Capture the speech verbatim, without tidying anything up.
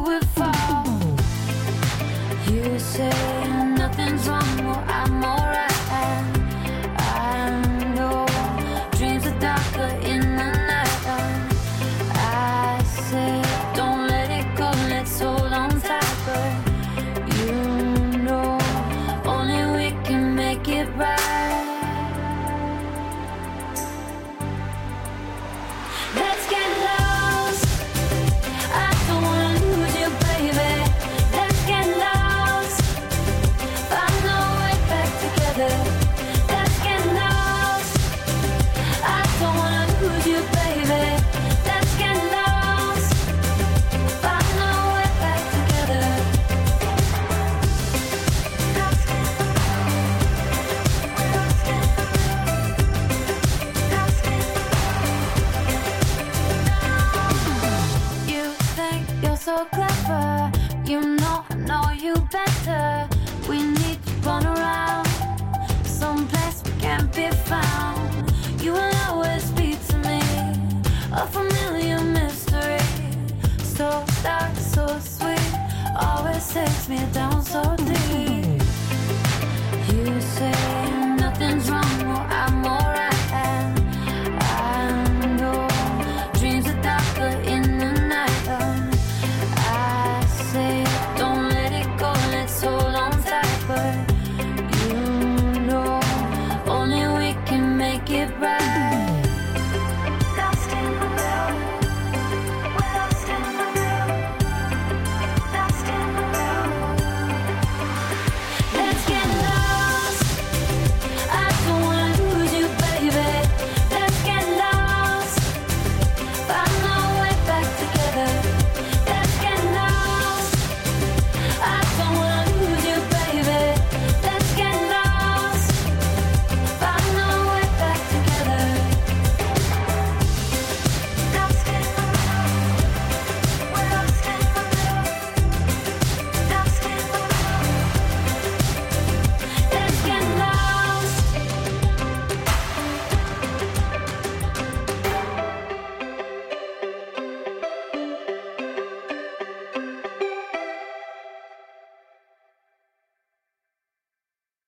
would fall. You say nothing's wrong, well I'm alright. I know dreams are darker in the night. I say don't let it go, let's hold on tight. But you know only we can make it right. Let's get lost. I don't wanna lose you, baby. Let's get lost. Find our way back together. Let's get lost. I don't wanna lose you, baby. Let's get lost. Find our way back together. You think you're so clever. You know I know you better. We need to run around someplace we can't be found. You will always be to me a familiar mystery. So dark, so sweet, always takes me down so deep.